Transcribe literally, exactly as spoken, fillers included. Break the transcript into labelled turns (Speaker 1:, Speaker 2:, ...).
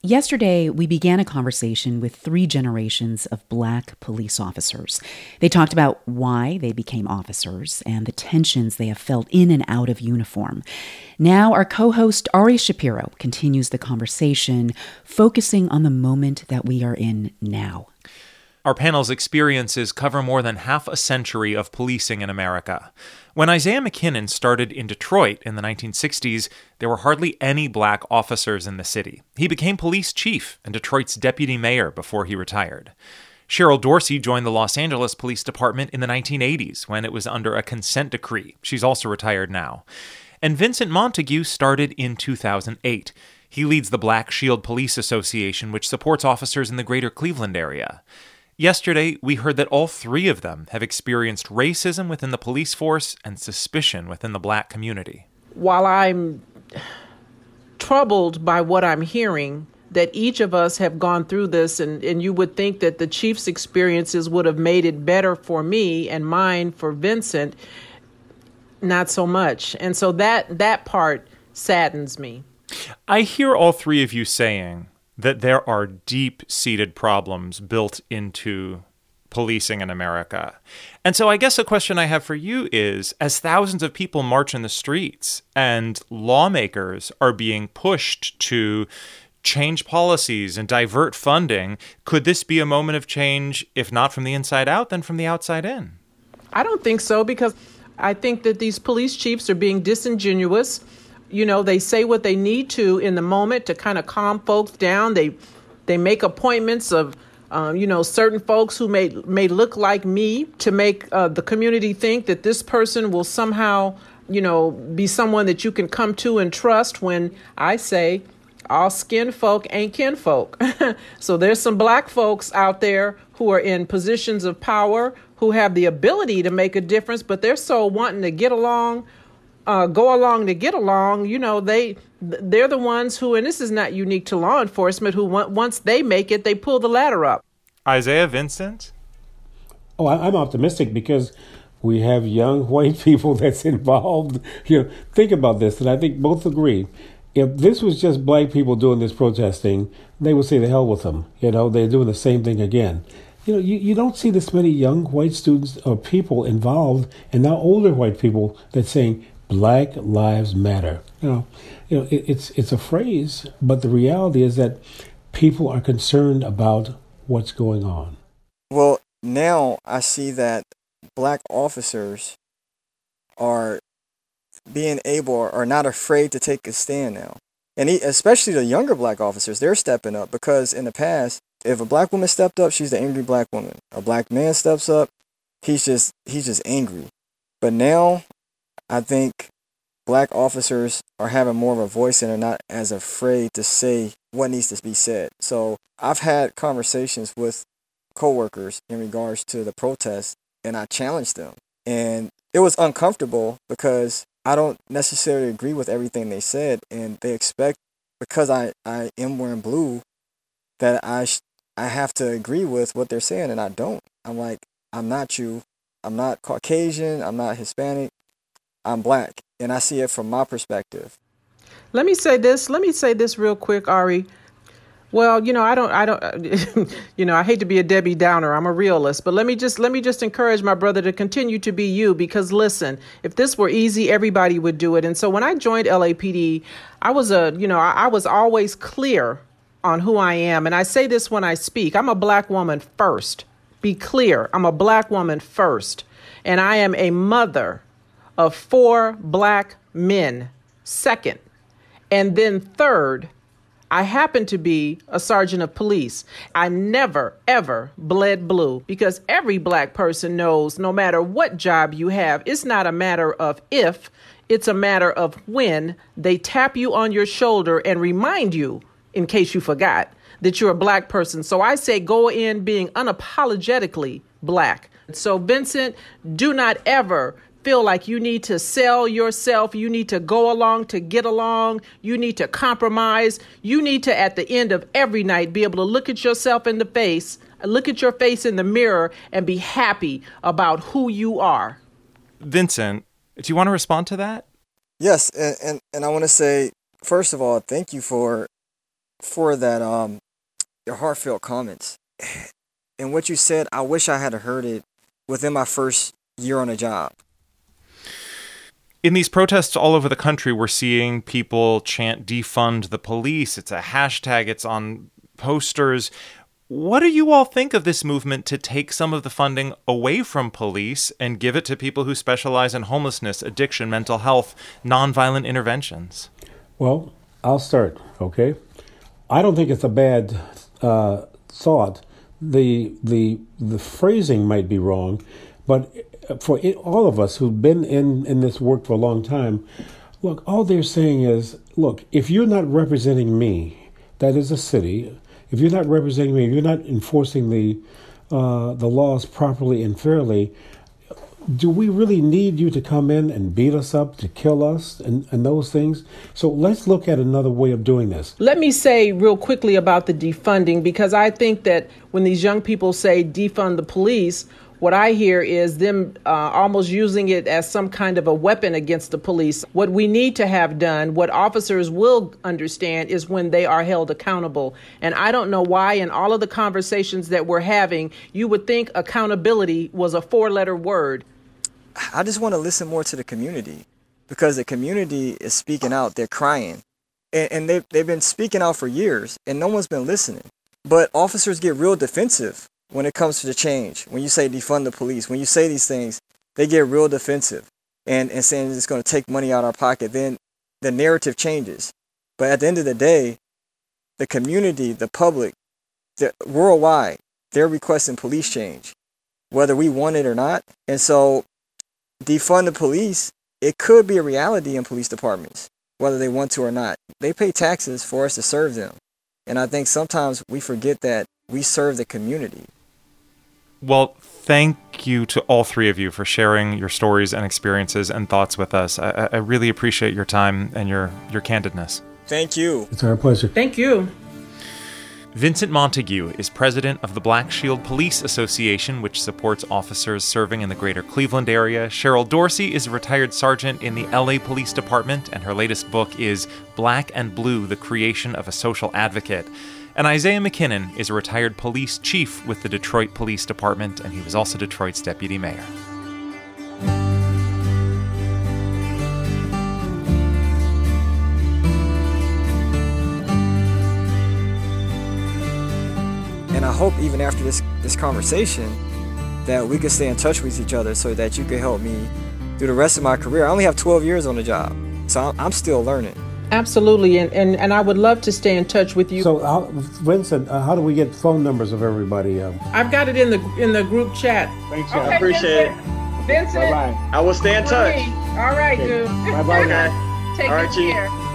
Speaker 1: Yesterday, we began a conversation with three generations of Black police officers. They talked about why they became officers and the tensions they have felt in and out of uniform. Now, our co-host Ari Shapiro continues the conversation, focusing on the moment that we are in now.
Speaker 2: Our panel's experiences cover more than half a century of policing in America. When Isaiah McKinnon started in Detroit in the nineteen sixties, there were hardly any Black officers in the city. He became police chief and Detroit's deputy mayor before he retired. Cheryl Dorsey joined the Los Angeles Police Department in the nineteen eighties when it was under a consent decree. She's also retired now. And Vincent Montague started in two thousand eight. He leads the Black Shield Police Association, which supports officers in the greater Cleveland area. Yesterday, we heard that all three of them have experienced racism within the police force and suspicion within the Black community.
Speaker 3: While I'm troubled by what I'm hearing, that each of us have gone through this, and, and you would think that the chief's experiences would have made it better for me and mine for Vincent, not so much. And so that that part saddens me.
Speaker 2: I hear all three of you saying that there are deep-seated problems built into policing in America. And so I guess the question I have for you is, as thousands of people march in the streets and lawmakers are being pushed to change policies and divert funding, could this be a moment of change, if not from the inside out, then from the outside in?
Speaker 3: I don't think so, because I think that these police chiefs are being disingenuous. You know, they say what they need to in the moment to kind of calm folks down. They they make appointments of, um, you know, certain folks who may may look like me to make uh, the community think that this person will somehow, you know, be someone that you can come to and trust, when I say all skin folk ain't kin folk. So there's some Black folks out there who are in positions of power who have the ability to make a difference, but they're so wanting to get along, Uh, go along to get along. You know, they, they're the ones who, and this is not unique to law enforcement, who once they make it, they pull the ladder up.
Speaker 2: Isaiah, Vincent?
Speaker 4: Oh, I'm optimistic because we have young white people that's involved. You know, think about this, and I think both agree. If this was just Black people doing this protesting, they would say the hell with them. You know, they're doing the same thing again. You know, you, you don't see this many young white students or people involved, and now older white people that's saying Black Lives Matter. You know, you know, it, it's it's a phrase, but the reality is that people are concerned about what's going on.
Speaker 5: Well, now I see that Black officers are being able, or not afraid to take a stand now, and he, especially the younger Black officers, they're stepping up, because in the past, if a Black woman stepped up, she's the angry Black woman. A Black man steps up, he's just he's just angry. But now, I think Black officers are having more of a voice and are not as afraid to say what needs to be said. So I've had conversations with coworkers in regards to the protest, and I challenged them. And it was uncomfortable because I don't necessarily agree with everything they said, and they expect, because I, I am wearing blue, that I sh- I have to agree with what they're saying, and I don't. I'm like, I'm not you. I'm not Caucasian. I'm not Hispanic. I'm Black, and I see it from my perspective.
Speaker 3: Let me say this. Let me say this real quick, Ari. Well, you know, I don't, I don't, you know, I hate to be a Debbie Downer. I'm a realist, but let me just, let me just encourage my brother to continue to be you, because listen, if this were easy, everybody would do it. And so when I joined L A P D, I was a, you know, I, I was always clear on who I am. And I say this when I speak, I'm a Black woman first. Be clear. I'm a Black woman first. And I am a mother of four Black men, second. And then third, I happen to be a sergeant of police. I never, ever bled blue, because every Black person knows no matter what job you have, it's not a matter of if, it's a matter of when they tap you on your shoulder and remind you, in case you forgot, that you're a Black person. So I say go in being unapologetically Black. So Vincent, do not ever feel like you need to sell yourself. You need to go along to get along. You need to compromise. You need to, at the end of every night, be able to look at yourself in the face, look at your face in the mirror, and be happy about who you are.
Speaker 2: Vincent, do you want to respond to that?
Speaker 5: Yes, and, and, and I want to say, first of all, thank you for for that, um, your heartfelt comments. And what you said, I wish I had heard it within my first year on the job.
Speaker 2: In these protests all over the country, we're seeing people chant defund the police. It's a hashtag, it's on posters. What do you all think of this movement to take some of the funding away from police and give it to people who specialize in homelessness, addiction, mental health, nonviolent interventions?
Speaker 4: Well, I'll start, okay? I don't think it's a bad uh, thought. The, the, the phrasing might be wrong, but for it, all of us who've been in, in this work for a long time, look, all they're saying is, look, if you're not representing me, that is a city, if you're not representing me, if you're not enforcing the uh, the laws properly and fairly, do we really need you to come in and beat us up, to kill us, and, and those things? So let's look at another way of doing this.
Speaker 3: Let me say real quickly about the defunding, because I think that when these young people say defund the police, what I hear is them uh, almost using it as some kind of a weapon against the police. What we need to have done, what officers will understand, is when they are held accountable. And I don't know why in all of the conversations that we're having, you would think accountability was a four-letter word.
Speaker 5: I just want to listen more to the community, because the community is speaking out. They're crying. And, and they've, they've been speaking out for years, and no one's been listening. But officers get real defensive when it comes to the change. When you say defund the police, when you say these things, they get real defensive and, and saying it's going to take money out of our pocket. Then the narrative changes. But at the end of the day, the community, the public, the, worldwide, they're requesting police change, whether we want it or not. And so defund the police, it could be a reality in police departments, whether they want to or not. They pay taxes for us to serve them. And I think sometimes we forget that we serve the community.
Speaker 2: Well, thank you to all three of you for sharing your stories and experiences and thoughts with us. I, I really appreciate your time and your, your candidness.
Speaker 5: Thank you.
Speaker 4: It's our pleasure.
Speaker 3: Thank you.
Speaker 2: Vincent Montague is president of the Black Shield Police Association, which supports officers serving in the greater Cleveland area. Cheryl Dorsey is a retired sergeant in the L A Police Department, and her latest book is Black and Blue, The Creation of a Social Advocate. And Isaiah McKinnon is a retired police chief with the Detroit Police Department, and he was also Detroit's deputy mayor.
Speaker 5: And I hope even after this, this conversation that we can stay in touch with each other so that you can help me through the rest of my career. I only have twelve years on the job, so I'm, I'm still learning.
Speaker 3: Absolutely, and, and, and I would love to stay in touch with you.
Speaker 4: So, how, Vincent, uh, how do we get phone numbers of everybody? Um,
Speaker 3: I've got it in the in the group chat.
Speaker 6: Thanks,
Speaker 3: Okay,
Speaker 6: I appreciate
Speaker 3: Vincent.
Speaker 6: it.
Speaker 3: Vincent.
Speaker 6: Bye-bye. I will stay in touch.
Speaker 3: All right,
Speaker 6: Okay.
Speaker 3: dude.
Speaker 6: Bye-bye.
Speaker 3: Take
Speaker 6: All right,
Speaker 3: good
Speaker 6: Chief.
Speaker 3: care.